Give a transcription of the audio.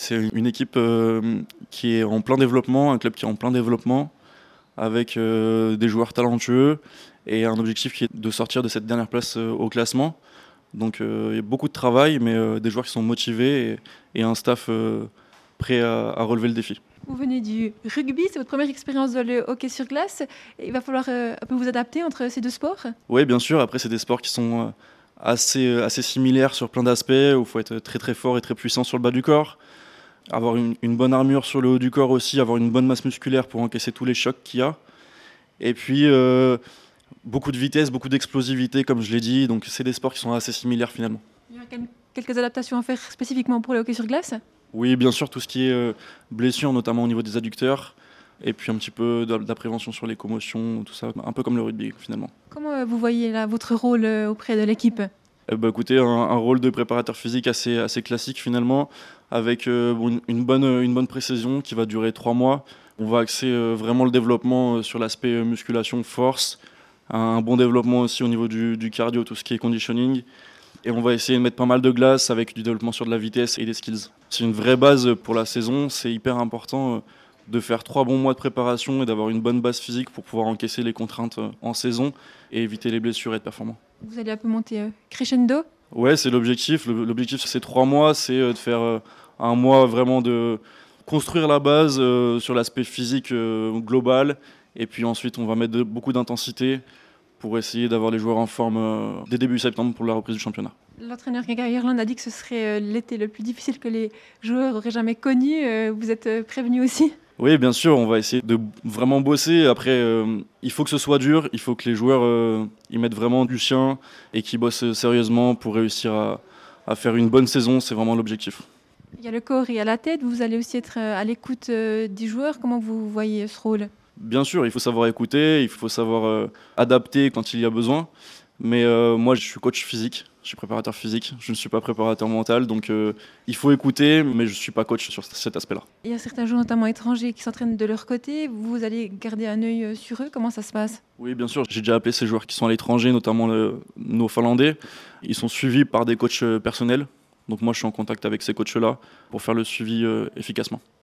C'est une équipe qui est en plein développement, un club qui est en plein développement, avec des joueurs talentueux et un objectif qui est de sortir de cette dernière place au classement. Donc il y a beaucoup de travail, mais des joueurs qui sont motivés et un staff prêt à relever le défi. Vous venez du rugby, c'est votre première expérience dans le hockey sur glace. Il va falloir un peu vous adapter entre ces deux sports. Oui, bien sûr. Après, c'est des sports qui sont assez similaires sur plein d'aspects, où il faut être très très fort et très puissant sur le bas du corps. Avoir une bonne armure sur le haut du corps aussi, avoir une bonne masse musculaire pour encaisser tous les chocs qu'il y a. Et puis, beaucoup de vitesse, beaucoup d'explosivité, comme je l'ai dit. Donc, c'est des sports qui sont assez similaires finalement. Il y a quelques adaptations à faire spécifiquement pour le hockey sur glace. Oui, bien sûr, tout ce qui est blessure, notamment au niveau des adducteurs. Et puis un petit peu de la prévention sur les commotions, tout ça, un peu comme le rugby finalement. Comment vous voyez là votre rôle auprès de l'équipe? Écoutez, un rôle de préparateur physique assez classique finalement, avec une bonne précision qui va durer 3 mois. On va axer vraiment le développement sur l'aspect musculation, force, un bon développement aussi au niveau du cardio, tout ce qui est conditioning. Et on va essayer de mettre pas mal de glace avec du développement sur de la vitesse et des skills. C'est une vraie base pour la saison, c'est hyper important de faire 3 bons mois de préparation et d'avoir une bonne base physique pour pouvoir encaisser les contraintes en saison et éviter les blessures et être performant. Vous allez un peu monter crescendo? Ouais, c'est l'objectif. L'objectif sur ces 3 mois, c'est de faire un mois vraiment de construire la base sur l'aspect physique global. Et puis ensuite, on va mettre beaucoup d'intensité pour essayer d'avoir les joueurs en forme dès début septembre pour la reprise du championnat. L'entraîneur Gary Irland a dit que ce serait l'été le plus difficile que les joueurs auraient jamais connu. Vous êtes prévenu aussi? Oui, bien sûr, on va essayer de vraiment bosser. Après, il faut que ce soit dur, il faut que les joueurs y mettent vraiment du sien et qu'ils bossent sérieusement pour réussir à faire une bonne saison. C'est vraiment l'objectif. Il y a le corps et il y a la tête. Vous allez aussi être à l'écoute des joueurs. Comment vous voyez ce rôle? Bien sûr, il faut savoir écouter, il faut savoir adapter quand il y a besoin. Mais moi, je suis coach physique, je suis préparateur physique, je ne suis pas préparateur mental. Donc il faut écouter, mais je ne suis pas coach sur cet aspect-là. Il y a certains joueurs, notamment étrangers, qui s'entraînent de leur côté. Vous allez garder un œil sur eux. Comment ça se passe? Oui, bien sûr. J'ai déjà appelé ces joueurs qui sont à l'étranger, notamment nos Finlandais. Ils sont suivis par des coachs personnels. Donc moi, je suis en contact avec ces coachs-là pour faire le suivi efficacement.